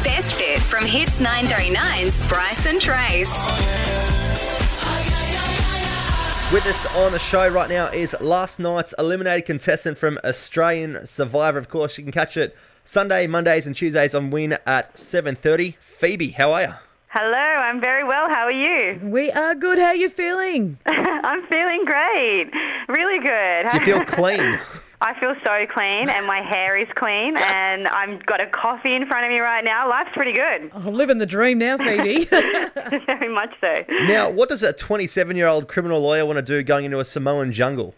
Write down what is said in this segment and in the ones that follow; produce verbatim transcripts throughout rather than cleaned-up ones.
Best Fit from Hits nine thirty-nine's Bryce and Trace. With us on the show right now is last night's eliminated contestant from Australian Survivor. Of course, you can catch it Sunday, Mondays and Tuesdays on Win at seven thirty. Phoebe, how are you? Hello, I'm very well. How are you? We are good. How are you feeling? I'm feeling great. Really good. Do you feel clean? I feel so clean and my hair is clean and I've got a coffee in front of me right now. Life's pretty good. Oh, living the dream now, Phoebe. Very much so. Now, what does a twenty-seven-year-old criminal lawyer want to do going into a Samoan jungle?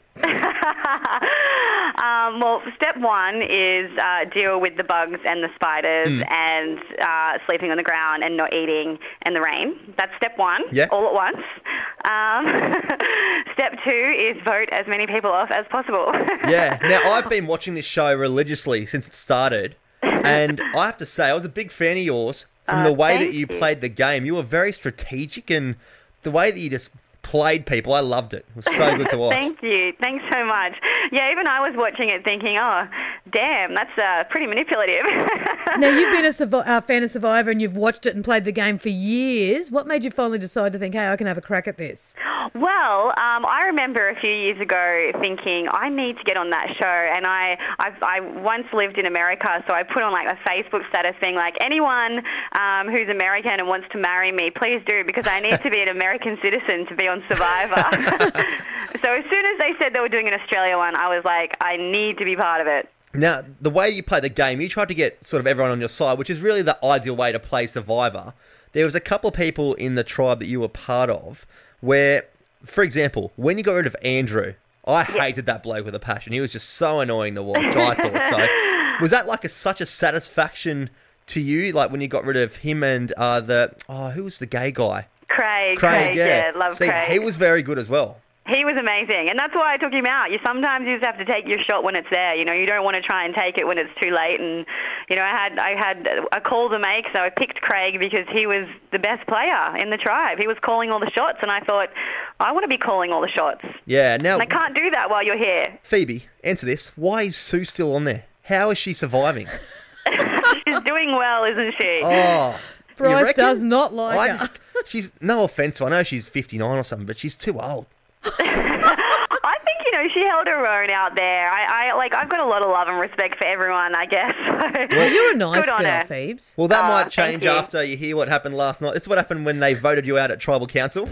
Um, well, step one is uh, deal with the bugs and the spiders mm. and uh, sleeping on the ground and not eating in the rain. That's step one, yeah. all at once. Um, step two is vote as many people off as possible. Yeah. Now, I've been watching this show religiously since it started, and I have to say, I was a big fan of yours from uh, the way that you, you played the game. You were very strategic, and the way that you just played people, I loved it. It was so good to watch. Thank you. Thanks so much. Yeah, even I was watching it thinking, oh, damn, that's uh, pretty manipulative. Now, you've been a Survi- uh, fan of Survivor and you've watched it and played the game for years. What made you finally decide to think, hey, I can have a crack at this? Well, um, I remember a few years ago thinking, I need to get on that show. And I, I, I once lived in America, so I put on like a Facebook status thing like, anyone um, who's American and wants to marry me, please do, because I need to be an American citizen to be on Survivor. So as soon as they said they were doing an Australia one, I was like, I need to be part of it. Now, the way you play the game, you tried to get sort of everyone on your side, which is really the ideal way to play Survivor. There was a couple of people in the tribe that you were part of where, for example, when you got rid of Andrew, I yes. hated that bloke with a passion. He was just so annoying to watch, I thought. So was that like a, such a satisfaction to you, like when you got rid of him and uh, the, oh, who was the gay guy? Craig. Craig, Craig yeah. yeah, love See, Craig. He was very good as well. He was amazing, and that's why I took him out. You sometimes you just have to take your shot when it's there. You know, you don't want to try and take it when it's too late. And you know, I had I had a call to make, so I picked Craig because he was the best player in the tribe. He was calling all the shots, and I thought, I want to be calling all the shots. Yeah, now and I can't do that while you're here. Phoebe, answer this: why is Sue still on there? How is she surviving? She's doing well, isn't she? Oh, Bryce does not like I her. just, she's no offense to her. I know she's fifty-nine or something, but she's too old. I think, you know, she held her own out there. I, I like, I've got a lot of love and respect for everyone, I guess. Well, you're a nice Good on girl, her. Phoebes. Well, that Oh, might change thank you. after you hear what happened last night. This is what happened when they voted you out at Tribal Council.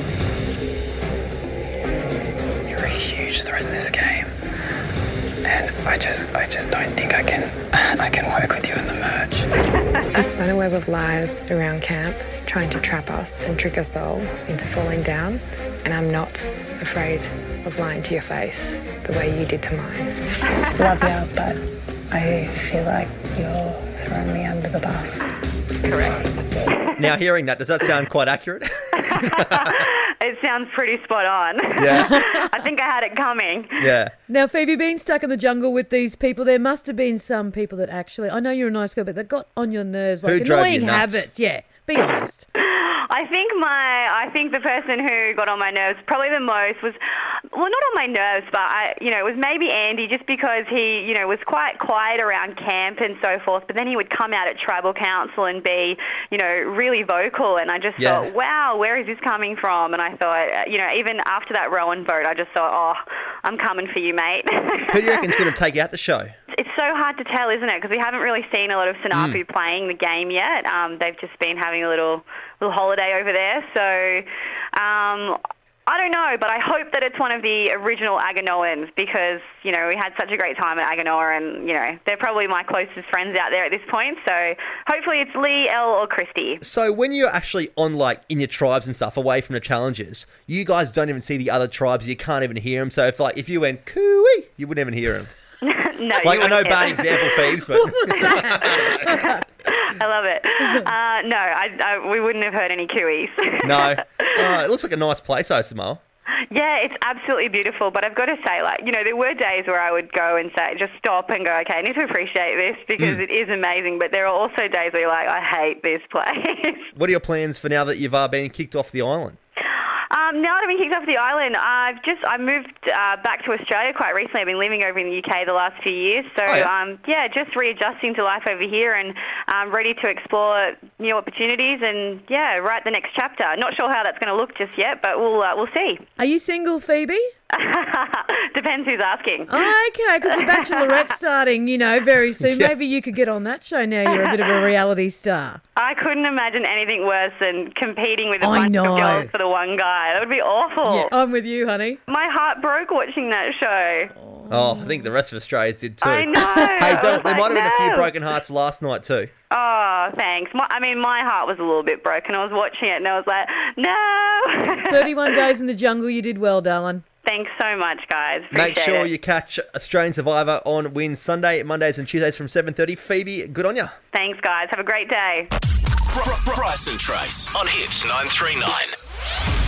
You're a huge threat in this game, and I just, I just don't think I can, I can work with you in the merge. I spun a web of lies around camp, trying to trap us and trick us all into falling down, and I'm not afraid of lying to your face the way you did to mine. Love you, but I feel like you're throwing me under the bus. Correct. Now, hearing that, does that sound quite accurate? It sounds pretty spot on. Yeah. I think I had it coming. Yeah. Now, Phoebe, being stuck in the jungle with these people, there must have been some people that actually, I know you're a nice girl, but that got on your nerves, like Who drove you annoying nuts? habits. Yeah, be honest. I think my, I think the person who got on my nerves probably the most was, well, not on my nerves, but I, you know, it was maybe Andy, just because he, you know, was quite quiet around camp and so forth. But then he would come out at tribal council and be, you know, really vocal. And I just Yeah. thought, wow, where is this coming from? And I thought, uh, you know, even after that Rowan vote, I just thought, oh, I'm coming for you, mate. Who do you reckon's going to take out the show? It's so hard to tell, isn't it? Because we haven't really seen a lot of Sanapu Mm. playing the game yet. Um, they've just been having a little little holiday over there. So um, I don't know, but I hope that it's one of the original Aganoans because, you know, we had such a great time at Aganoa and, you know, they're probably my closest friends out there at this point. So hopefully it's Lee, Elle or Christy. So when you're actually on, like, in your tribes and stuff, away from the challenges, you guys don't even see the other tribes. You can't even hear them. So if, like, if you went cooey, you wouldn't even hear them. No, Like, you I know, wouldn't bad hear them. example, Phoebes, but... I love it. Uh, no, I, I, we wouldn't have heard any cooeys. No. Oh, it looks like a nice place, though, Samoa. Yeah, it's absolutely beautiful. But I've got to say, like, you know, there were days where I would go and say, just stop and go, okay, I need to appreciate this because Mm. it is amazing. But there are also days where you're like, I hate this place. What are your plans for now that you've uh, been kicked off the island? Um, now that I've been kicked off the island, I've just I moved uh, back to Australia quite recently. I've been living over in the U K the last few years, so Oh, yeah. um, yeah, just readjusting to life over here and um, ready to explore new opportunities and yeah, write the next chapter. Not sure how that's going to look just yet, but we'll uh, we'll see. Are you single, Phoebe? Depends who's asking. Oh, okay, because The Bachelorette's starting, you know, very soon. Yeah. Maybe you could get on that show now. You're a bit of a reality star. I couldn't imagine anything worse than competing with a I bunch know. of girls for the one guy. That would be awful. Yeah, I'm with you, honey. My heart broke watching that show. Oh, I think the rest of Australia's did too. I know. Hey, I don't, was there like, might have been a few no. broken hearts last night too. Oh, thanks. My, I mean, my heart was a little bit broken. I was watching it and I was like, no. thirty-one days in the jungle. You did well, darling. Thanks so much, guys. Make Appreciate sure it. you catch Australian Survivor on Win Sunday, Mondays and Tuesdays from seven thirty. Phoebe, good on ya. Thanks, guys. Have a great day. Bryce and Trace on Hits nine three nine.